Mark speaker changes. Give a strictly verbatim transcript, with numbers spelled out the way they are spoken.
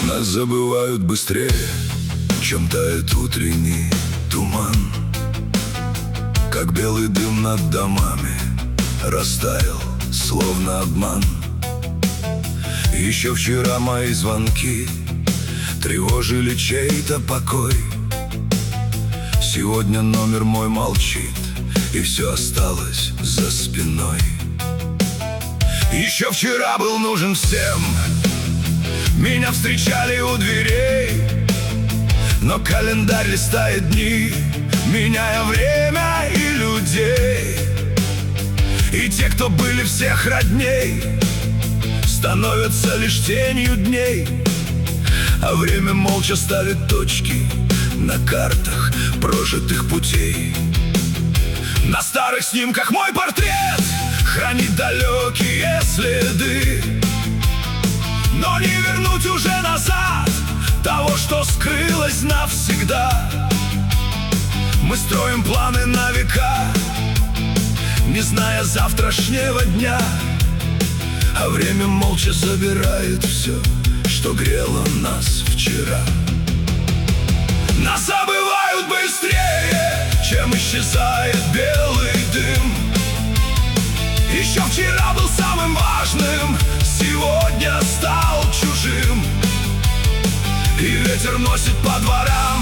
Speaker 1: Нас забывают быстрее, чем тает утренний туман. Как белый дым над домами растаял, словно обман. Еще вчера мои звонки тревожили чей-то покой. Сегодня номер мой молчит, и все осталось за спиной. Еще вчера был нужен всем, меня встречали у дверей, но календарь листает дни, меняя время и людей. И те, кто были всех родней, становятся лишь тенью дней, а время молча ставит точки на картах прожитых путей. На старых снимках мой портрет хранит далекие следы, но не вернуть уже назад того, что скрылось навсегда. Мы строим планы на века, не зная завтрашнего дня, а время молча забирает все, что грело нас вчера. Нас забывают быстрее, чем исчезает белый дым. Еще вчера был самым важным, сегодня стал чужим. И ветер носит по дворам